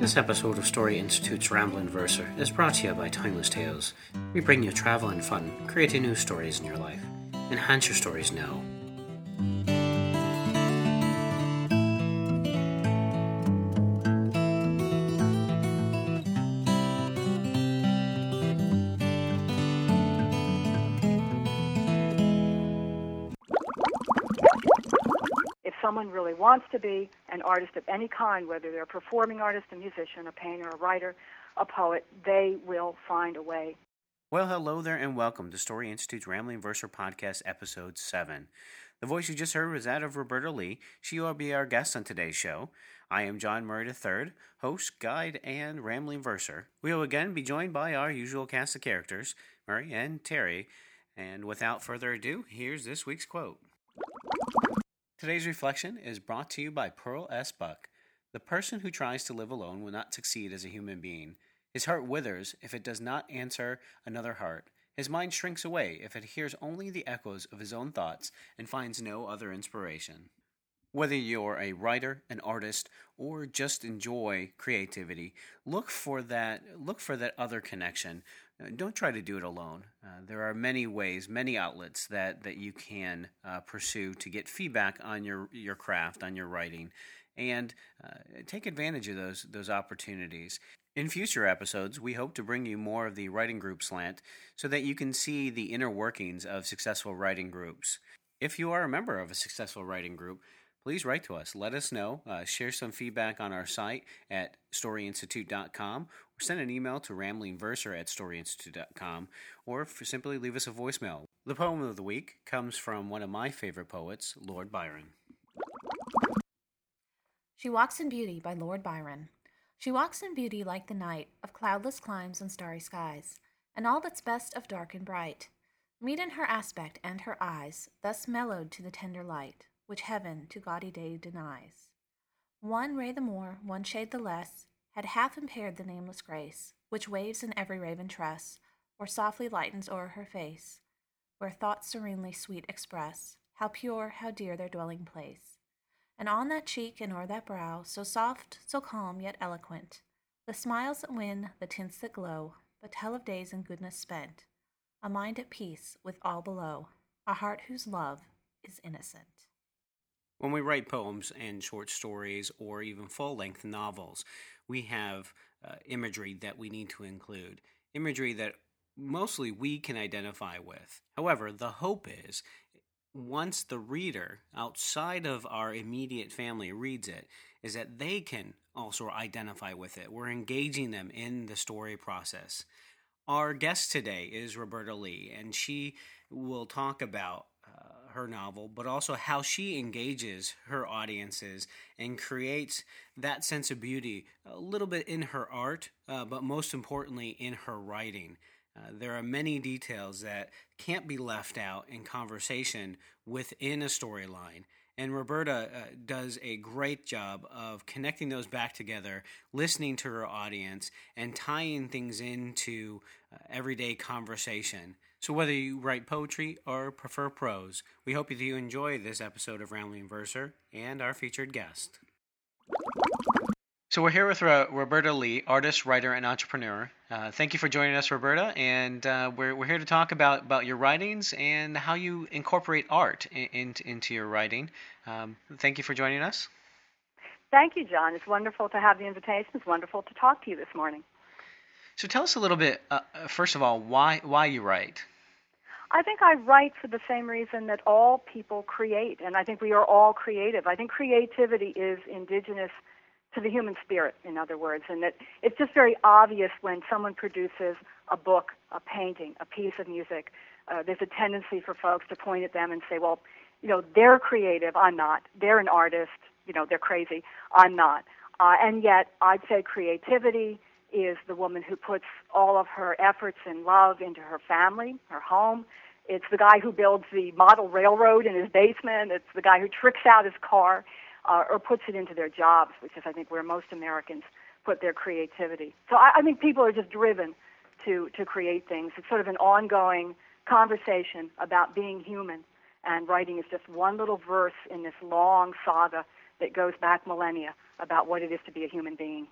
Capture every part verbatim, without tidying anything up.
This episode of Story Institute's Ramblin' Verser is brought to you by Timeless Tales. We bring you travel and fun, creating new stories in your life. Enhance your stories now. Someone really wants to be an artist of any kind, whether they're a performing artist, a musician, a painter, a writer, a poet, they will find a way. Well, hello there and welcome to Story Institute's Ramblin' Verser Podcast, Episode seven. The voice you just heard was that of Roberta Lee. She will be our guest on today's show. I am John Murray the third, host, guide, and Ramblin' Verser. We will again be joined by our usual cast of characters, Murray and Terry. And without further ado, here's this week's quote. Today's reflection is brought to you by Pearl S. Buck. The person who tries to live alone will not succeed as a human being. His heart withers if it does not answer another heart. His mind shrinks away if it hears only the echoes of his own thoughts and finds no other inspiration. Whether you're a writer, an artist, or just enjoy creativity, look for that, look for that other connection. Don't try to do it alone. Uh, there are many ways, many outlets that, that you can uh, pursue to get feedback on your, your craft, on your writing, and uh, take advantage of those, those opportunities. In future episodes, we hope to bring you more of the writing group slant so that you can see the inner workings of successful writing groups. If you are a member of a successful writing group, please write to us. Let us know. Uh, share some feedback on our site at story institute dot com, or send an email to ramblingverser at story institute dot com, or simply leave us a voicemail. The poem of the week comes from one of my favorite poets, Lord Byron. She Walks in Beauty by Lord Byron. She walks in beauty like the night of cloudless climes and starry skies, and all that's best of dark and bright. Meet in her aspect and her eyes, thus mellowed to the tender light, which heaven to gaudy day denies. One ray the more, one shade the less, had half impaired the nameless grace, which waves in every raven tress, or softly lightens o'er her face, where thoughts serenely sweet express, how pure, how dear their dwelling place. And on that cheek and o'er that brow, so soft, so calm, yet eloquent, the smiles that win, the tints that glow, but tell of days and goodness spent, a mind at peace with all below, a heart whose love is innocent. When we write poems and short stories or even full-length novels, we have uh, imagery that we need to include, imagery that mostly we can identify with. However, the hope is once the reader outside of our immediate family reads it, is that they can also identify with it. We're engaging them in the story process. Our guest today is Roberta Lee, and she will talk about uh, her novel, but also how she engages her audiences and creates that sense of beauty a little bit in her art, uh, but most importantly in her writing. Uh, there are many details that can't be left out in conversation within a storyline, and Roberta uh, does a great job of connecting those back together, listening to her audience, and tying things into uh, everyday conversation. So whether you write poetry or prefer prose, we hope that you enjoy this episode of Ramblin' Verser and our featured guest. So we're here with uh, Roberta Lee, artist, writer, and entrepreneur. Uh, thank you for joining us, Roberta, and uh, we're we're here to talk about, about your writings and how you incorporate art in, in, into your writing. Um, thank you for joining us. Thank you, John. It's wonderful to have the invitation. It's wonderful to talk to you this morning. So tell us a little bit, uh, first of all, why why you write. I think I write for the same reason that all people create, and I think we are all creative. I think creativity is indigenous to the human spirit, in other words, and that it's just very obvious when someone produces a book, a painting, a piece of music. Uh, there's a tendency for folks to point at them and say, well, you know, they're creative, I'm not. They're an artist, you know, they're crazy, I'm not. Uh, and yet, I'd say creativity is the woman who puts all of her efforts and love into her family, her home. It's the guy who builds the model railroad in his basement. It's the guy who tricks out his car. Uh, or puts it into their jobs, which is, I think, where most Americans put their creativity. So I, I think people are just driven to, to create things. It's sort of an ongoing conversation about being human, and writing is just one little verse in this long saga that goes back millennia about what it is to be a human being.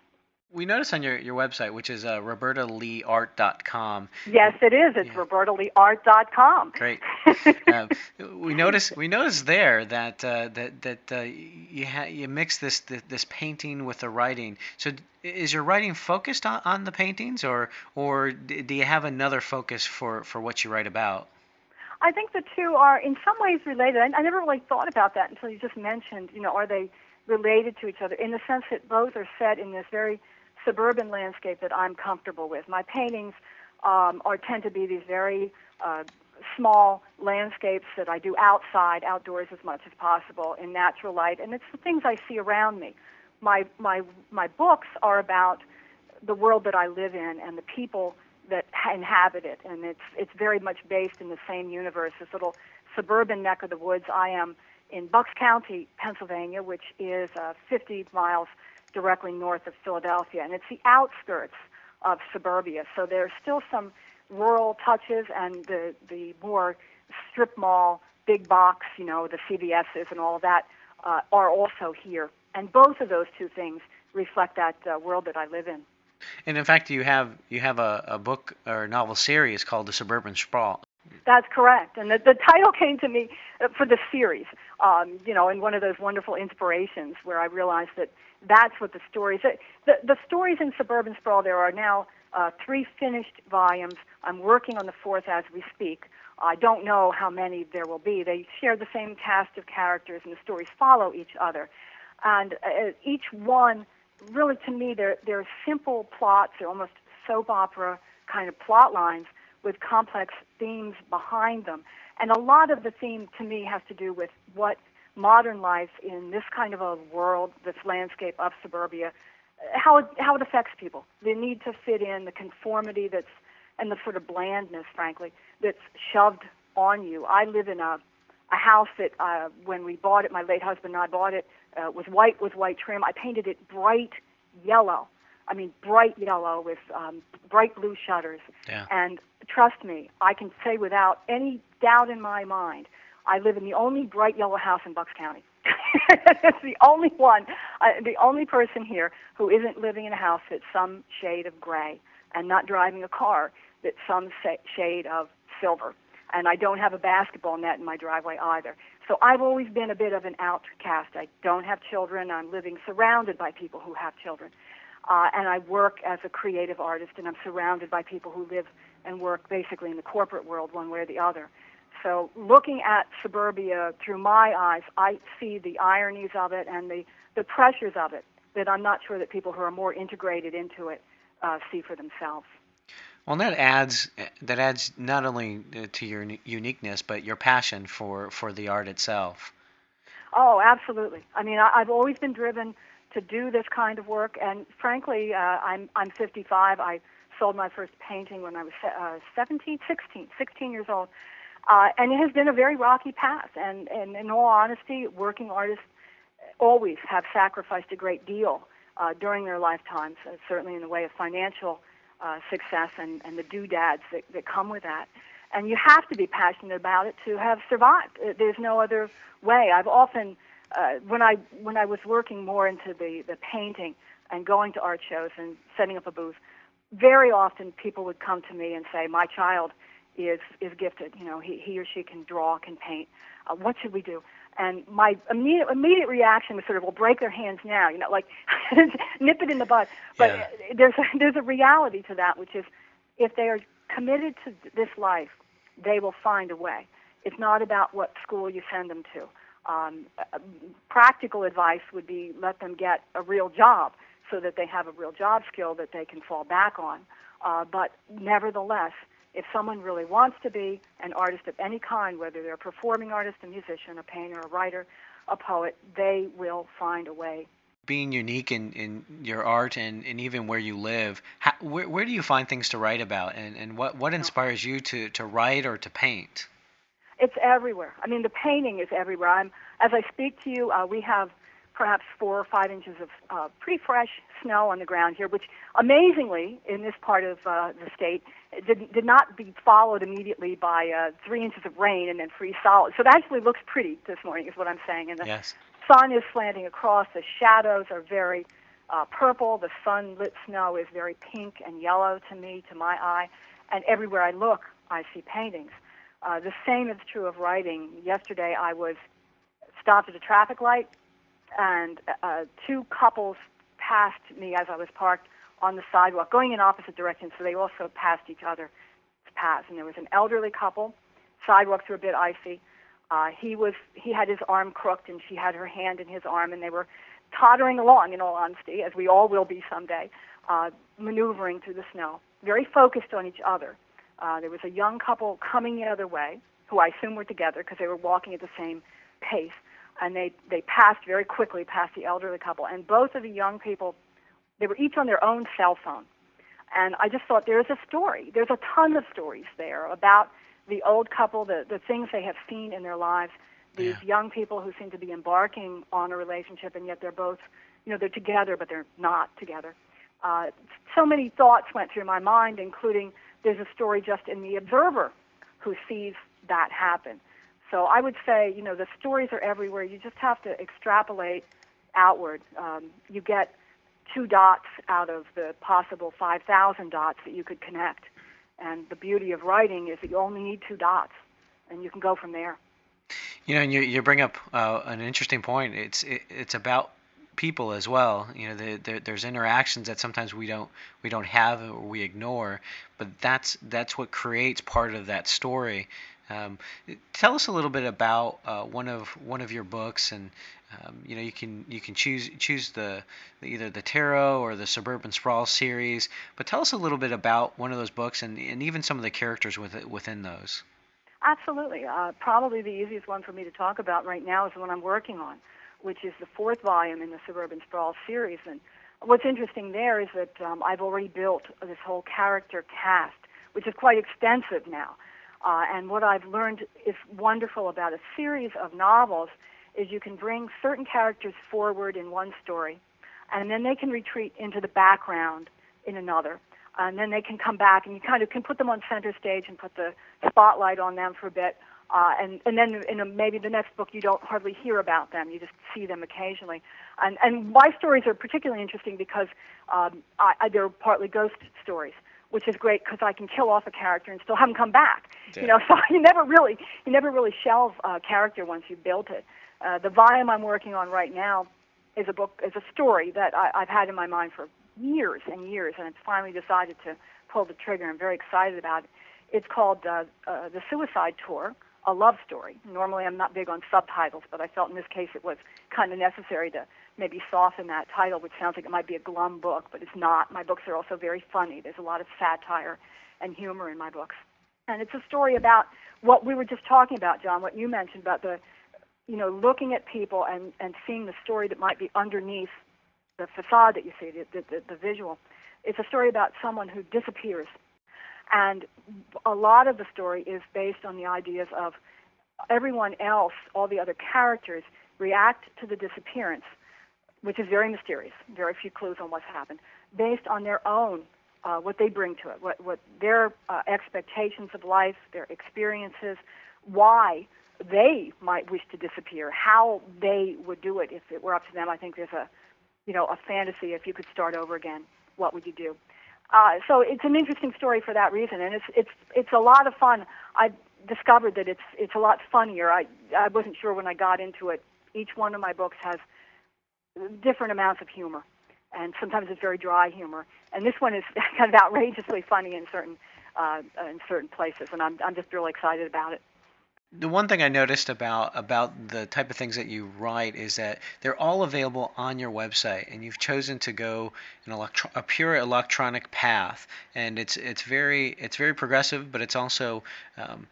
We noticed on your, your website, which is uh, roberta lee art dot com. Yes, it is. It's yeah. roberta lee art dot com. Great. uh, we noticed we noticed there that uh, that that uh, you ha- you mix this, this this painting with the writing. So is your writing focused on, on the paintings, or or do you have another focus for, for what you write about? I think the two are in some ways related. I, I never really thought about that until you just mentioned, you know, are they related to each other in the sense that both are set in this very suburban landscape that I'm comfortable with. My paintings um, are tend to be these very uh, small landscapes that I do outside, outdoors as much as possible in natural light, and it's the things I see around me. My my my books are about the world that I live in and the people that inhabit it, and it's it's very much based in the same universe, this little suburban neck of the woods. I am in Bucks County, Pennsylvania, which is uh, fifty miles directly north of Philadelphia, and it's the outskirts of suburbia. So there's still some rural touches, and the the more strip mall, big box, you know, the C V S's and all of that uh, are also here. And both of those two things reflect that uh, world that I live in. And in fact, you have you have a, a book or novel series called The Suburban Sprawl. That's correct. And the, the title came to me for the series, um, you know, in one of those wonderful inspirations where I realized that that's what the stories, the, the stories in Suburban Sprawl, there are now uh, three finished volumes. I'm working on the fourth as we speak. I don't know how many there will be. They share the same cast of characters, and the stories follow each other. And uh, each one, really to me, they're, they're simple plots. They're almost soap opera kind of plot lines with complex themes behind them. And a lot of the theme, to me, has to do with what modern life in this kind of a world, this landscape of suburbia, how it, how it affects people. The need to fit in, the conformity that's, and the sort of blandness, frankly, that's shoved on you. I live in a, a house that, uh, when we bought it, my late husband and I bought it, uh, was white with white trim. I painted it bright yellow. I mean, bright yellow with um, bright blue shutters. Yeah. And trust me, I can say without any doubt in my mind, I live in the only bright yellow house in Bucks County. It's the only one, uh, the only person here who isn't living in a house that's some shade of gray and not driving a car that's some sa- shade of silver. And I don't have a basketball net in my driveway either. So I've always been a bit of an outcast. I don't have children. I'm living surrounded by people who have children. Uh, and I work as a creative artist, and I'm surrounded by people who live and work basically in the corporate world one way or the other. So looking at suburbia through my eyes, I see the ironies of it and the, the pressures of it that I'm not sure that people who are more integrated into it uh, see for themselves. Well, that adds that adds not only to your uniqueness, but your passion for, for the art itself. Oh, absolutely. I mean, I, I've always been driven to do this kind of work, and frankly, uh, I'm I'm fifty-five. I sold my first painting when I was uh, seventeen, sixteen, sixteen years old, uh, and it has been a very rocky path. And, and in all honesty, working artists always have sacrificed a great deal uh, during their lifetimes, uh, certainly in the way of financial uh, success and, and the doodads that, that come with that. And you have to be passionate about it to have survived. There's no other way. I've often Uh, when I when I was working more into the, the painting and going to art shows and setting up a booth, very often people would come to me and say, "My child is is gifted. You know, he he or she can draw, can paint. Uh, what should we do?" And my immediate immediate reaction was sort of, "Well, break their hands now. You know, like nip it in the bud." But yeah. there's a, there's a reality to that, which is, if they are committed to this life, they will find a way. It's not about what school you send them to. Um, practical advice would be let them get a real job so that they have a real job skill that they can fall back on. Uh, but nevertheless, if someone really wants to be an artist of any kind, whether they're a performing artist, a musician, a painter, a writer, a poet, they will find a way. Being unique in, in your art and, and even where you live, how, where, where do you find things to write about, and, and what, what inspires you to, to write or to paint? It's everywhere. I mean, the painting is everywhere. I'm, as I speak to you, uh, we have perhaps four or five inches of uh, pretty fresh snow on the ground here, which amazingly, in this part of uh, the state, did, did not be followed immediately by uh, three inches of rain and then freeze solid. So it actually looks pretty this morning, is what I'm saying. And the yes. sun is slanting across. The shadows are very uh, purple. The sunlit snow is very pink and yellow to me, to my eye. And everywhere I look, I see paintings. Uh, the same is true of writing. Yesterday I was stopped at a traffic light, and uh, two couples passed me as I was parked on the sidewalk, going in opposite directions, so they also passed each other's paths. And there was an elderly couple. Sidewalks were a bit icy. Uh, he was he had his arm crooked, and she had her hand in his arm, and they were tottering along, in all honesty, as we all will be someday, uh, maneuvering through the snow, very focused on each other. Uh, there was a young couple coming the other way, who I assume were together because they were walking at the same pace, and they, they passed very quickly past the elderly couple. And both of the young people, they were each on their own cell phone. And I just thought, there's a story. There's a ton of stories there about the old couple, the, the things they have seen in their lives, these yeah. young people who seem to be embarking on a relationship, and yet they're both, you know, they're together, but they're not together. Uh, so many thoughts went through my mind, including there's a story just in The Observer who sees that happen. So I would say, you know, the stories are everywhere. You just have to extrapolate outward. Um, you get two dots out of the possible five thousand dots that you could connect. And the beauty of writing is that you only need two dots, and you can go from there. You know, and you, you bring up uh, an interesting point. It's it, it's about people as well. You know, the, the, there's interactions that sometimes we don't we don't have or we ignore, but that's that's what creates part of that story. Um, tell us a little bit about uh, one of one of your books, and um, you know, you can you can choose choose the, the either the Tarot or the Suburban Sprawl series. But tell us a little bit about one of those books, and, and even some of the characters with, within those. Absolutely. Uh, probably the easiest one for me to talk about right now is the one I'm working on, which is the fourth volume in the Suburban Sprawl series. And what's interesting there is that um, I've already built this whole character cast, which is quite extensive now. Uh, and what I've learned is wonderful about a series of novels is you can bring certain characters forward in one story, and then they can retreat into the background in another. And then they can come back, and you kind of can put them on center stage and put the spotlight on them for a bit. Uh, and, and then in a, maybe the next book you don't hardly hear about them. You just see them occasionally. And, and my stories are particularly interesting because um, I, I, they're partly ghost stories, which is great because I can kill off a character and still have them come back. Yeah. You know, so you never really you never really shelve a character once you've built it. Uh, the volume I'm working on right now is a book, is a story that I, I've had in my mind for years and years, and it's finally decided to pull the trigger. I'm very excited about it. It's called uh, uh, The Suicide Tour, a love story. Normally I'm not big on subtitles, but I felt in this case it was kind of necessary to maybe soften that title, which sounds like it might be a glum book, but it's not. My books are also very funny. There's a lot of satire and humor in my books. And it's a story about what we were just talking about, John, what you mentioned about the, you know, looking at people and, and seeing the story that might be underneath the facade that you see, the, the, the visual. It's a story about someone who disappears. And a lot of the story is based on the ideas of everyone else, all the other characters, react to the disappearance, which is very mysterious, very few clues on what's happened, based on their own, uh, what they bring to it, what, what their uh, expectations of life, their experiences, why they might wish to disappear, how they would do it if it were up to them. I think there's a, you know, a fantasy, if you could start over again, what would you do? Uh, so it's an interesting story for that reason, and it's it's it's a lot of fun. I discovered that it's it's a lot funnier. I I wasn't sure when I got into it. Each one of my books has different amounts of humor, and sometimes it's very dry humor. And this one is kind of outrageously funny in certain uh, in certain places, and I'm I'm just really excited about it. The one thing I noticed about about the type of things that you write is that they're all available on your website, and you've chosen to go an electro- a pure electronic path, and it's it's very it's very progressive, but it's also um,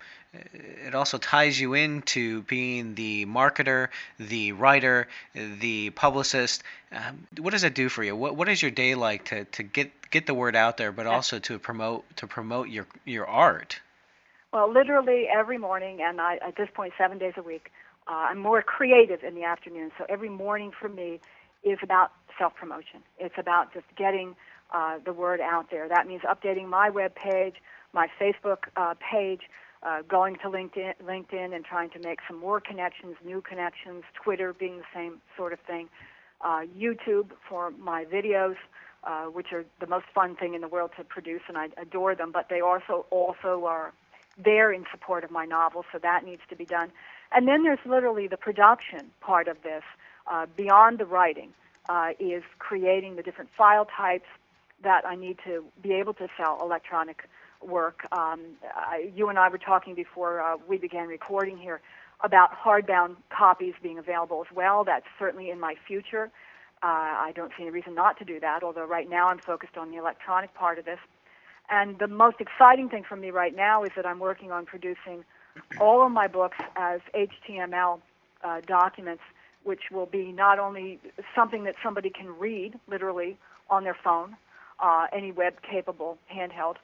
it also ties you into being the marketer, the writer, the publicist. Um, what does that do for you? What what is your day like to, to get get the word out there, but also to promote to promote your your art? Well, literally every morning, and I, at this point, seven days a week, uh, I'm more creative in the afternoon. So every morning for me is about self-promotion. It's about just getting uh, the word out there. That means updating my web page, my Facebook uh, page, uh, going to LinkedIn, LinkedIn and trying to make some more connections, new connections, Twitter being the same sort of thing. uh, YouTube for my videos, uh, which are the most fun thing in the world to produce, and I adore them, but they also also are there in support of my novel, so that needs to be done. And then there's literally the production part of this, uh, beyond the writing, uh, is creating the different file types that I need to be able to sell electronic work. Um, I, you and I were talking before uh, we began recording here about hardbound copies being available as well. That's certainly in my future. Uh, I don't see any reason not to do that, although right now I'm focused on the electronic part of this. And the most exciting thing for me right now is that I'm working on producing all of my books as H T M L uh, documents, which will be not only something that somebody can read, literally, on their phone, uh, any web-capable handheld,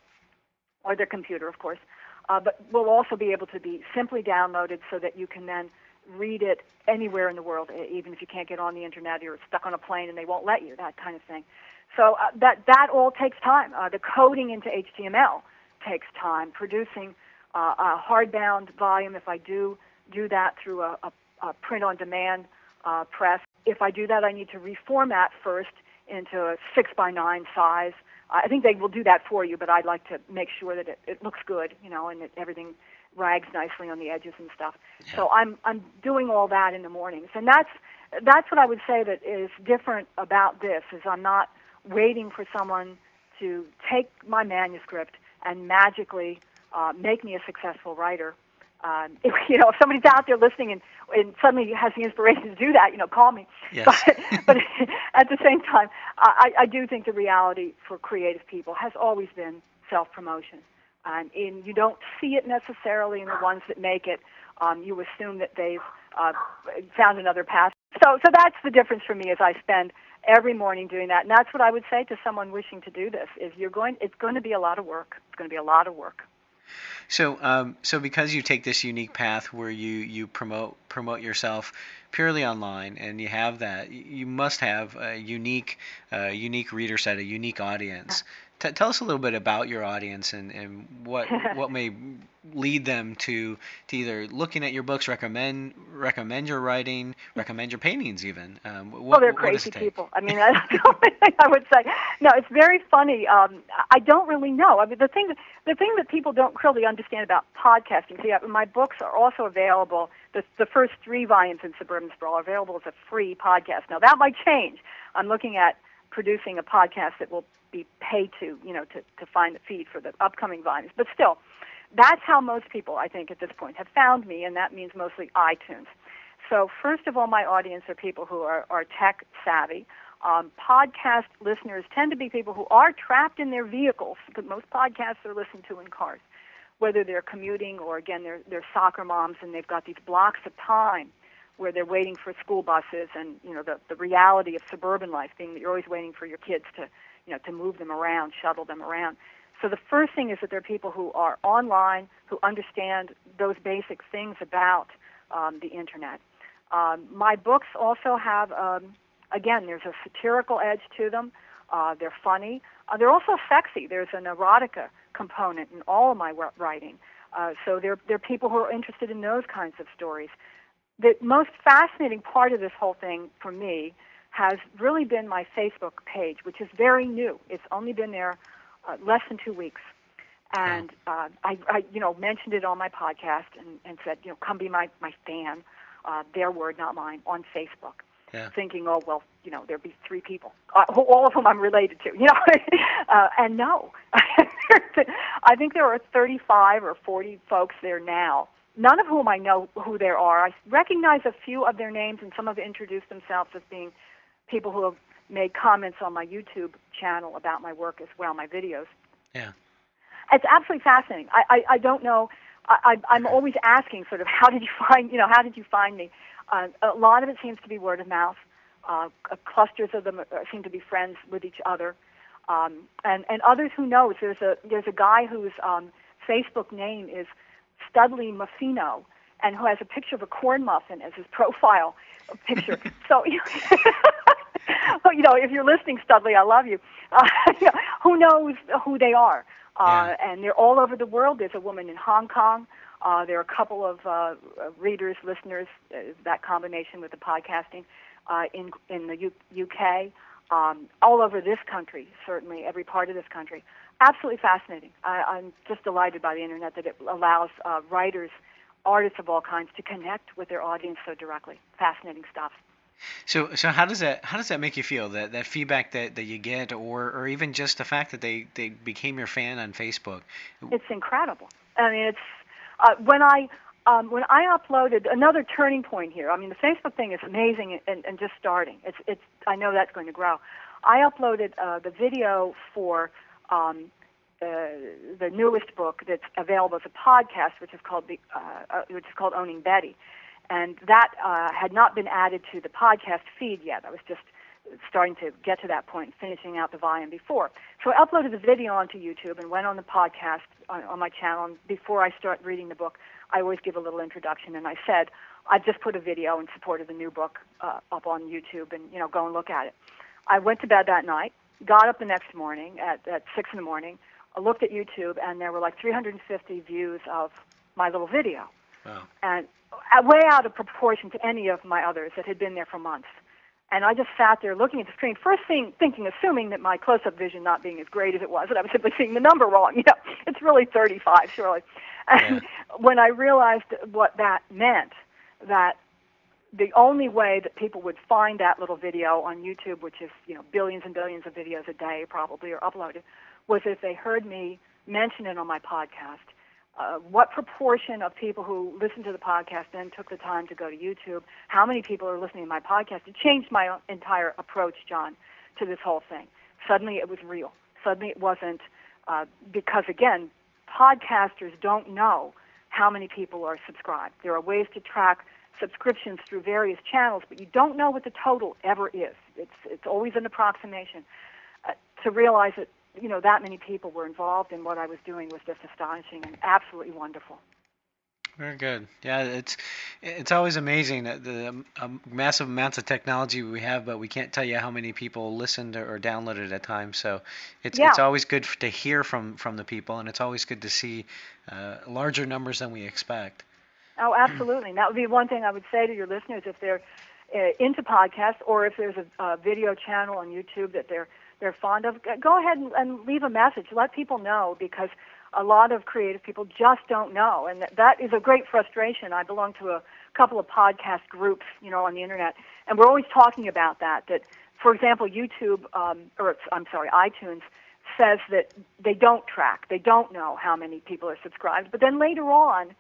or their computer, of course, uh, but will also be able to be simply downloaded so that you can then read it anywhere in the world, even if you can't get on the internet, you're stuck on a plane and they won't let you, that kind of thing. So uh, that that all takes time. Uh, the coding into H T M L takes time. Producing uh, a hardbound volume, if I do do that through a, a, a print-on-demand uh, press, if I do that, I need to reformat first into a six by nine size. I think they will do that for you, but I'd like to make sure that it, it looks good, you know, and that everything rags nicely on the edges and stuff. Yeah. So I'm I'm doing all that in the mornings, and that's that's what I would say that is different about this. Is I'm not waiting for someone to take my manuscript and magically uh, make me a successful writer. Um, if, you know, if somebody's out there listening and, and suddenly has the inspiration to do that, you know, call me. Yes. But, but at the same time, I, I do think the reality for creative people has always been self-promotion. Um, and you don't see it necessarily in the ones that make it. Um, you assume that they've uh, found another path. So, so that's the difference for me. Is I spend every morning doing that, and that's what I would say to someone wishing to do this: is you're going. It's going to be a lot of work. It's going to be a lot of work. So, um, so because you take this unique path where you, you promote promote yourself purely online, and you have that, you must have a unique uh, unique reader set, a unique audience. T- tell us a little bit about your audience and, and what what may lead them to, to either looking at your books, recommend recommend your writing, recommend your paintings even. Um, what, oh, they're crazy people. I mean, that's the only thing I would say. No, it's very funny. Um, I don't really know. I mean, the thing that, the thing that people don't really understand about podcasting. See, my books are also available. The, the first three volumes in Suburban Sprawl are available as a free podcast. Now, that might change. I'm looking at producing a podcast that will be paid to, you know, to, to find the feed for the upcoming volumes. But still, that's how most people, I think, at this point have found me, and that means mostly iTunes. So first of all, my audience are people who are, are tech savvy. Um, podcast listeners tend to be people who are trapped in their vehicles, because most podcasts are listened to in cars, whether they're commuting or, again, they're, they're soccer moms and they've got these blocks of time where they're waiting for school buses, and, you know, the, the reality of suburban life being that you're always waiting for your kids to, you know, to move them around, shuttle them around. So the first thing is that there are people who are online, who understand those basic things about um, the Internet. Um, my books also have, um, again, there's a satirical edge to them. Uh, they're funny. Uh, they're also sexy. There's an erotica component in all of my writing. Uh, so there, there are people who are interested in those kinds of stories. The most fascinating part of this whole thing for me has really been my Facebook page, which is very new. It's only been there uh, less than two weeks. And uh, I, I, you know, mentioned it on my podcast and, and said, you know, come be my, my fan, uh, their word, not mine, on Facebook. Yeah. Thinking, oh, well, you know, there'd be three people, uh, all of whom I'm related to, you know. uh, and no, I think there are thirty-five or forty folks there now, none of whom I know who they are. I recognize a few of their names, and some have introduced themselves as being people who have made comments on my YouTube channel about my work as well, my videos. Yeah. It's absolutely fascinating. I, I, I don't know. I, I, I'm always asking sort of, how did you find, you know, how did you find me? Uh, a lot of it seems to be word of mouth. Uh, clusters of them seem to be friends with each other. Um, and, and others who knows. There's a, there's a guy whose um, Facebook name is Studley Muffino, and who has a picture of a corn muffin as his profile picture. So, you know, if you're listening, Studley, I love you. Uh, you know, who knows who they are? Uh, yeah. And they're all over the world. There's a woman in Hong Kong. Uh, there are a couple of uh, readers, listeners, uh, that combination with the podcasting uh, in in the U- UK, um, all over this country, certainly every part of this country. Absolutely fascinating. I, I'm just delighted by the internet that it allows uh, writers, artists of all kinds to connect with their audience so directly. Fascinating stuff. So, so how does that how does that make you feel? That that feedback that, that you get, or or even just the fact that they, they became your fan on Facebook? It's incredible. I mean, it's uh, when I um, when I uploaded another turning point here. I mean, the Facebook thing is amazing and, and just starting. It's it's I know that's going to grow. I uploaded uh, the video for um, uh, the newest book that's available as a podcast, which is called the uh, uh, which is called Owning Betty. And that uh, had not been added to the podcast feed yet. I was just starting to get to that point, finishing out the volume before. So I uploaded the video onto YouTube and went on the podcast on, on my channel. And before I start reading the book, I always give a little introduction. And I said, I've just put a video in support of the new book uh, up on YouTube, and you know, go and look at it. I went to bed that night, got up the next morning at, at six in the morning, I looked at YouTube, and there were like three hundred fifty views of my little video. Wow. And way out of proportion to any of my others that had been there for months. And I just sat there looking at the screen, first thing, thinking, assuming that my close-up vision not being as great as it was, that I was simply seeing the number wrong. You know, it's really thirty-five, surely. And yeah. When I realized what that meant, that the only way that people would find that little video on YouTube, which is, you know, billions and billions of videos a day probably are uploaded, was if they heard me mention it on my podcast. Uh, what proportion of people who listen to the podcast then took the time to go to YouTube? How many people are listening to my podcast? It changed my entire approach, John, to this whole thing. Suddenly it was real. Suddenly it wasn't, uh, because, again, podcasters don't know how many people are subscribed. There are ways to track subscriptions through various channels, but you don't know what the total ever is. It's, it's always an approximation. Uh, to realize that, you know, that many people were involved in what I was doing was just astonishing and absolutely wonderful. Very good. Yeah, it's it's always amazing that the um, massive amounts of technology we have, but we can't tell you how many people listened or downloaded at a time. So it's yeah. it's always good to hear from, from the people, and it's always good to see uh, larger numbers than we expect. Oh, absolutely. And that would be one thing I would say to your listeners if they're uh, into podcasts, or if there's a, a video channel on YouTube that they're they're fond of, go ahead and, and leave a message. Let people know, because a lot of creative people just don't know, and that, that is a great frustration. I belong to a couple of podcast groups, you know, on the internet, and we're always talking about that. That, for example, YouTube, um, or I'm sorry, iTunes says that they don't track, they don't know how many people are subscribed, but then later on,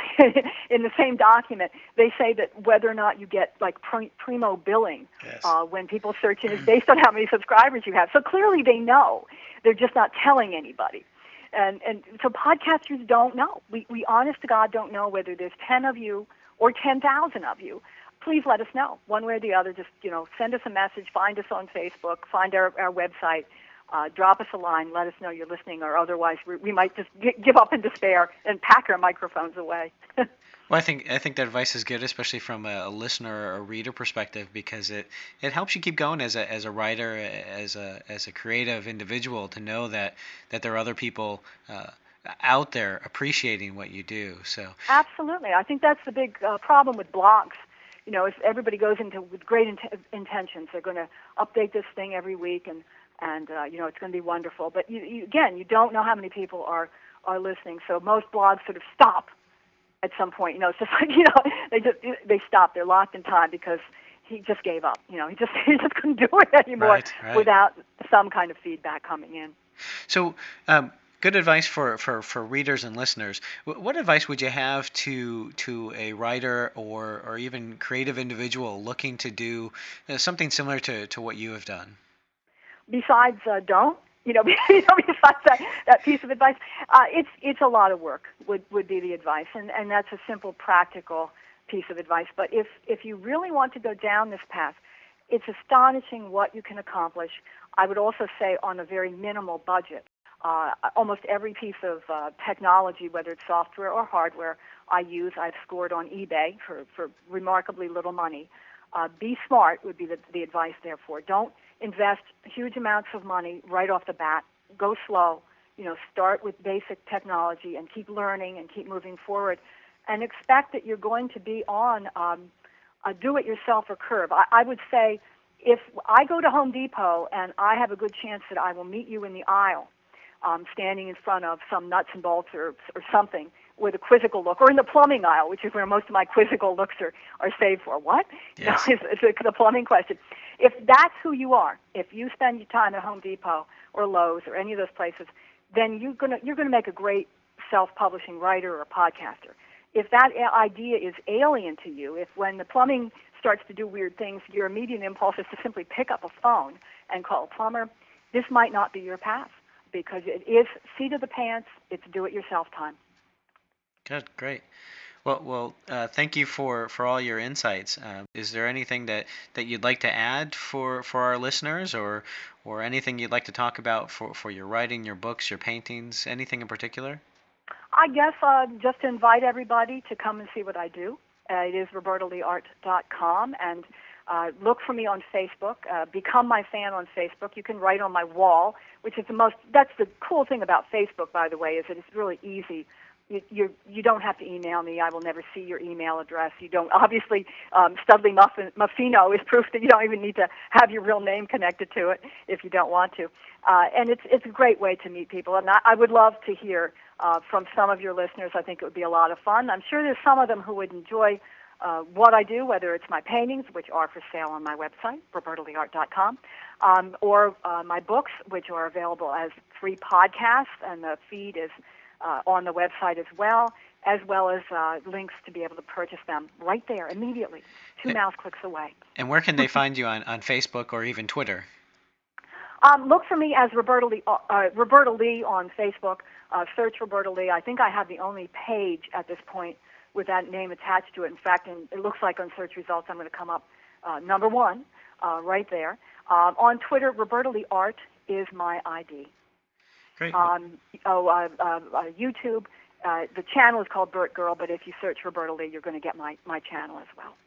in the same document, they say that whether or not you get like primo billing yes. uh, when people search in is based on how many subscribers you have. So clearly they know. They're just not telling anybody. And and so podcasters don't know. We, we honest to God don't know whether there's ten of you or ten thousand of you. Please let us know, one way or the other. Just, you know, send us a message, find us on Facebook, find our, our website. Uh, drop us a line, let us know you're listening, or otherwise we, we might just g- give up in despair and pack our microphones away. Well, I think I think that advice is good, especially from a, a listener or a reader perspective, because it, it helps you keep going as a as a writer, as a as a creative individual, to know that, that there are other people uh, out there appreciating what you do. So absolutely, I think that's the big uh, problem with blogs. You know, if everybody goes into with great int- intentions, they're going to update this thing every week, and And, uh, you know, it's going to be wonderful. But, you, you, again, you don't know how many people are, are listening. So most blogs sort of stop at some point. You know, it's just like, you know, they just they stop. They're locked in time because he just gave up. You know, he just he just couldn't do it anymore right, right. without some kind of feedback coming in. So um, good advice for, for, for readers and listeners. What advice would you have to to a writer or, or even creative individual looking to do uh, something similar to, to what you have done? Besides, uh, don't, you know, besides that, that piece of advice, uh, it's it's a lot of work would, would be the advice, and, and that's a simple, practical piece of advice. But if, if you really want to go down this path, it's astonishing what you can accomplish. I would also say on a very minimal budget. Uh, almost every piece of uh, technology, whether it's software or hardware, I use, I've scored on eBay for, for remarkably little money. Uh, be smart would be the, the advice, therefore. Don't invest huge amounts of money right off the bat. Go slow. you know, start with basic technology and keep learning and keep moving forward, and expect that you're going to be on um, a do-it-yourselfer curve. I, I would say if I go to Home Depot and I have a good chance that I will meet you in the aisle, um, standing in front of some nuts and bolts or, or something with a quizzical look, or in the plumbing aisle, which is where most of my quizzical looks are, are saved for. What? Yes. No, it's, it's the plumbing question. If that's who you are, if you spend your time at Home Depot or Lowe's or any of those places, then you're gonna you're gonna make a great self-publishing writer or a podcaster. If that idea is alien to you, if when the plumbing starts to do weird things, your immediate impulse is to simply pick up a phone and call a plumber, this might not be your path, because it is seat of the pants, it's do-it-yourself time. Good, great. Well, well, uh, thank you for, for all your insights. Uh, is there anything that, that you'd like to add for, for our listeners, or or anything you'd like to talk about for, for your writing, your books, your paintings, anything in particular? I guess uh, just to invite everybody to come and see what I do. Uh, it is roberta lee art dot com, and uh, look for me on Facebook. Uh, become my fan on Facebook. You can write on my wall, which is the most. That's the cool thing about Facebook, by the way, is that it's really easy. You, you you don't have to email me. I will never see your email address. You don't. Obviously, um, Studley Muffin, Muffino is proof that you don't even need to have your real name connected to it if you don't want to. Uh, and it's it's a great way to meet people. And I, I would love to hear uh, from some of your listeners. I think it would be a lot of fun. I'm sure there's some of them who would enjoy uh, what I do, whether it's my paintings, which are for sale on my website, roberta lee art dot com, um, or uh, my books, which are available as free podcasts, and the feed is Uh, on the website as well, as well as uh, links to be able to purchase them right there immediately, two mouse clicks away. And where can they find you on, on Facebook or even Twitter? Um, look for me as Roberta Lee, uh, Roberta Lee on Facebook. Uh, search Roberta Lee. I think I have the only page at this point with that name attached to it. In fact, in, it looks like on search results I'm going to come up uh, number one uh, right there. Um, on Twitter, Roberta Lee Art is my I D. Great. Um, oh, uh, uh, uh, YouTube, uh, the channel is called Burt Girl, but if you search Roberta Lee, you're going to get my, my channel as well.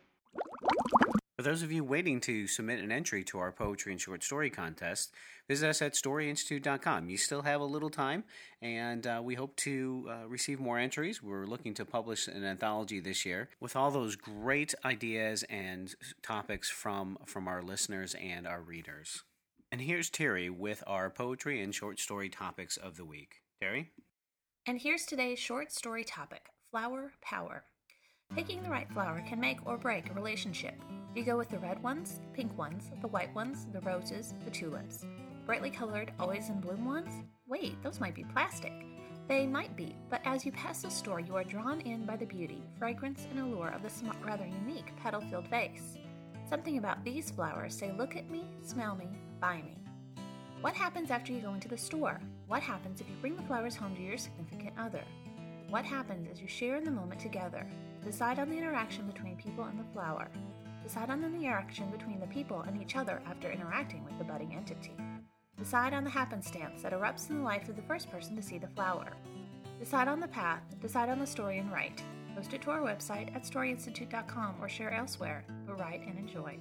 For those of you waiting to submit an entry to our poetry and short story contest, visit us at story institute dot com. You still have a little time, and uh, we hope to uh, receive more entries. We're looking to publish an anthology this year with all those great ideas and topics from, from our listeners and our readers. And here's Terry with our poetry and short story topics of the week. Terry? And here's today's short story topic, flower power. Picking the right flower can make or break a relationship. Do you go with the red ones, pink ones, the white ones, the roses, the tulips? Brightly colored, always in bloom ones? Wait, those might be plastic. They might be, but as you pass the store, you are drawn in by the beauty, fragrance, and allure of the smart, rather unique petal-filled vase. Something about these flowers say, look at me, smell me, buy me. What happens after you go into the store? What happens if you bring the flowers home to your significant other? What happens as you share in the moment together? Decide on the interaction between people and the flower. Decide on the interaction between the people and each other after interacting with the budding entity. Decide on the happenstance that erupts in the life of the first person to see the flower. Decide on the path, decide on the story, and write. Post it to our website at story institute dot com or share elsewhere, but write and enjoy.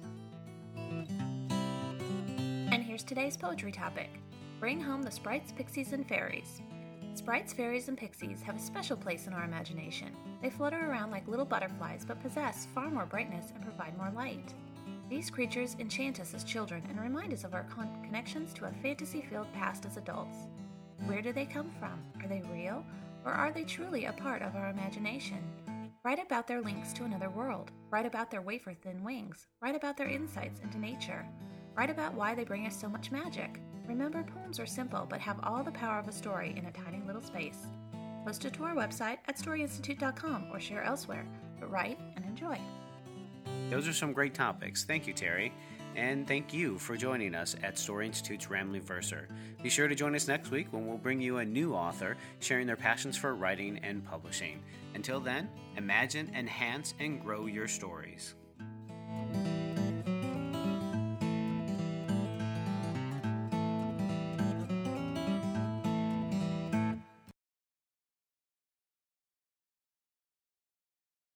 And here's today's poetry topic. Bring home the sprites, pixies, and fairies. Sprites, fairies, and pixies have a special place in our imagination. They flutter around like little butterflies but possess far more brightness and provide more light. These creatures enchant us as children and remind us of our con- connections to a fantasy-filled past as adults. Where do they come from? Are they real? Or are they truly a part of our imagination? Write about their links to another world. Write about their wafer-thin wings. Write about their insights into nature. Write about why they bring us so much magic. Remember, poems are simple but have all the power of a story in a tiny little space. Post it to our website at story institute dot com or share elsewhere, but write and enjoy. Those are some great topics. Thank you, Terry. And thank you for joining us at Story Institute's Rambling Verser. Be sure to join us next week when we'll bring you a new author sharing their passions for writing and publishing. Until then, imagine, enhance, and grow your stories.